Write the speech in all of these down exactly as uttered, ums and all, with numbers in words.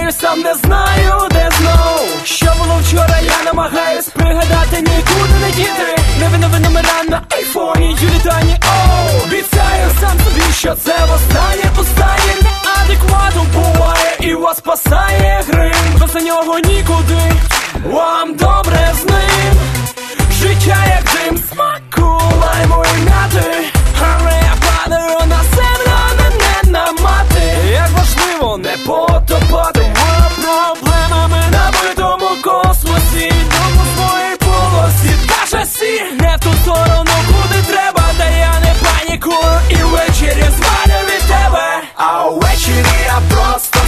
Прокидаюсь, сам не знаю, де знов. Що було вчора, я намагаюсь пригадати, нікуди не діти. Нові-нові номера на айфоні, Юлітані, оу. Обіцяю сам собі, що це востаннє, останнє неадекватно буває і вас спасає грим. Без нього нікуди, вам добре з ним. Життя як дим, смаку лайму і м'яти. Але я падаю на землю, не, не на мати. Як важливо не потопати проблемами на битому космосі. Думу своїй полосі, каже сі, не в ту сторону, куди треба. Та я не панікую і ввечері звалю від тебе. А увечері я просто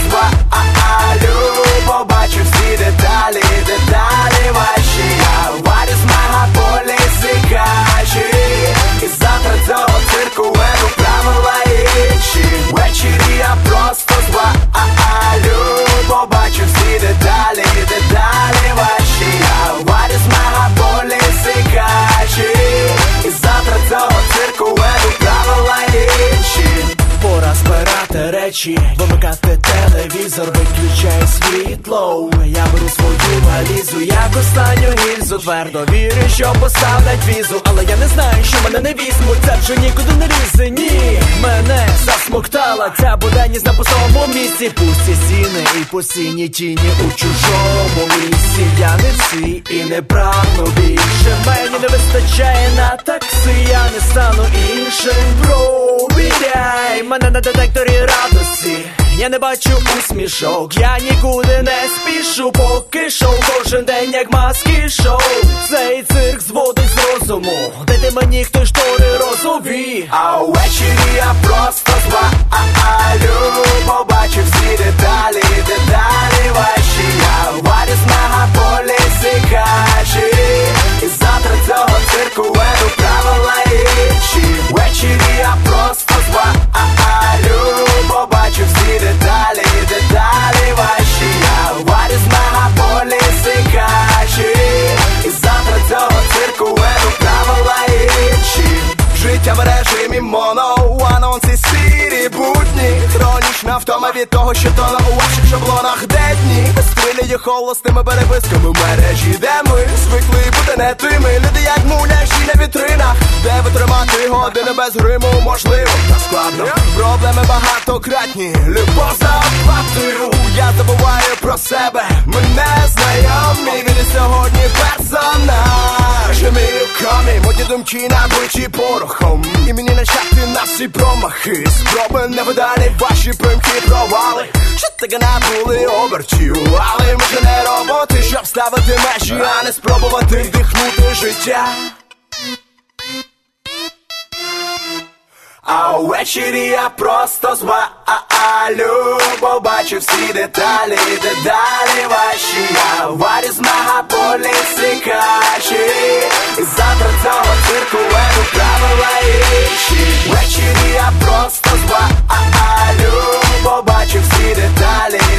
звалю, побачу всі деталі, деталі ваші. Я варю з мегаполіси каші, і завтра цього цирку веду правила інші. Ввечері я просто звалю, побачу всі деталі, деталі ваші. Я варю з мегаполіси каші, і завтра цього цирку веду правила інші. Пора збирати речі, вимикати телевізор, виключай світло. Я беру свою валізу, як останню гільзу. Твердо вірю, що поставлять візу, але я не знаю, що мене не візьмуть. Це вже нікуди не лізе, ні. Мене засмоктала ця буденність на пустому місці. Пусті стіни і постійні тіні у чужому лісі. Я не всі і не прагну більше. Мені не вистачає на такси, я не стану іншим. Провіряй мене на детекторі радості. Я не бачу усмішок, я нікуди не спішу. Поки шоу кожен день як маски шоу. Цей цирк зводить з розуму. Дайте мені хтось штори розові. А увечері я просто звалю, побачу всі деталі, деталі ваші. Я варю з мегаполіси каші, і завтра цього цирку веду правила інші. Ввечері я просто звалю, побачу всі деталі, деталі ваші. Я варю з мегаполіси каші, і завтра цього цирку веду правила інші. Життя в режимі моно, анонси сірі будні. Хронічна втома від того, що тоне у ваших шаблонах де дні. Стріляє холостими переписками в мережі, де ми звикли бути не тими. Люди як муляжі на вітринах, де витримати години без гриму можливо, та складно. Проблеми багатократні, любов за оплатою. Я забуваю про себе, мене знайомі. Він сьогодні персонаж, мій руками, мої думки набиті порохом. І мені начати на всі промахи, спроби не видалі ваші примхи провали. Що таке набули обертів, але ми ж не роботи, щоб ставити межі, а не спробувати вдихнути життя. А увечері я просто звалю, побачу всі деталі, деталі ваші. Я варю з мегаполіси каші, і завтра цього цирку веду правила інші. Ввечері я просто звалю, побачу всі деталі,